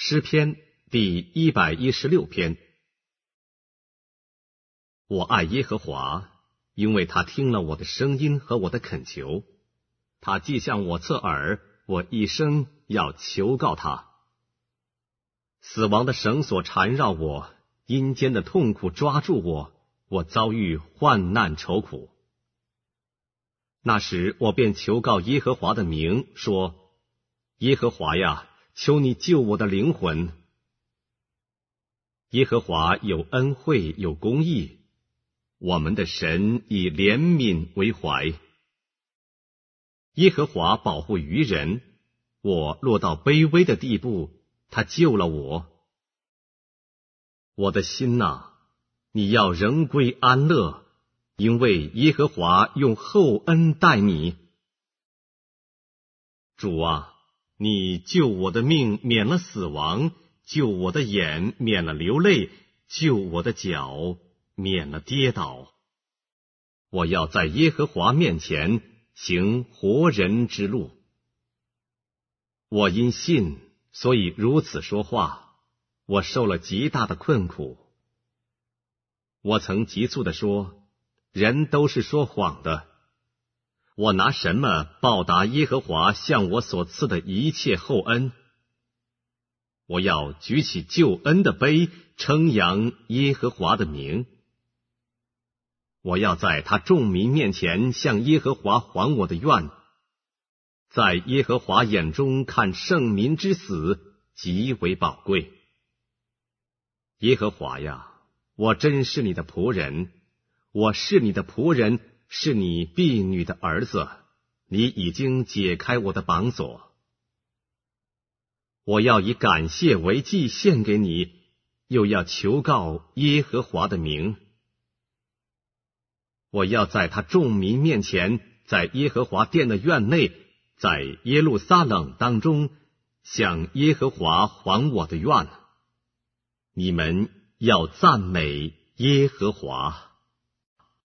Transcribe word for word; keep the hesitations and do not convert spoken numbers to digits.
诗篇第一百一十六篇。我爱耶和华，因为他听了我的声音和我的恳求。他既向我侧耳，我一生要求告他。死亡的绳索缠绕我，阴间的痛苦抓住我，我遭遇患难愁苦。那时我便求告耶和华的名，说：耶和华呀，求你救我的灵魂。耶和华有恩惠，有公义，我们的神以怜悯为怀。耶和华保护愚人，我落到卑微的地步，他救了我。我的心哪，你要仍归安乐，因为耶和华用厚恩待你。主啊，你救我的命免了死亡，救我的眼免了流泪，救我的脚免了跌倒。我要在耶和华面前行活人之路。我因信，所以如此说话，我受了极大的困苦。我曾急促地说，人都是说谎的。我拿什么报答耶和华向我所赐的一切厚恩？我要举起救恩的杯，称扬耶和华的名。我要在他众民面前向耶和华还我的愿。在耶和华眼中看圣民之死极为宝贵。耶和华呀，我真是你的仆人，我是你的仆人，是你婢女的儿子，你已经解开我的绑锁。我要以感谢为祭献给你，又要求告耶和华的名。我要在他众民面前，在耶和华殿的院内，在耶路撒冷当中，向耶和华还我的愿。你们要赞美耶和华。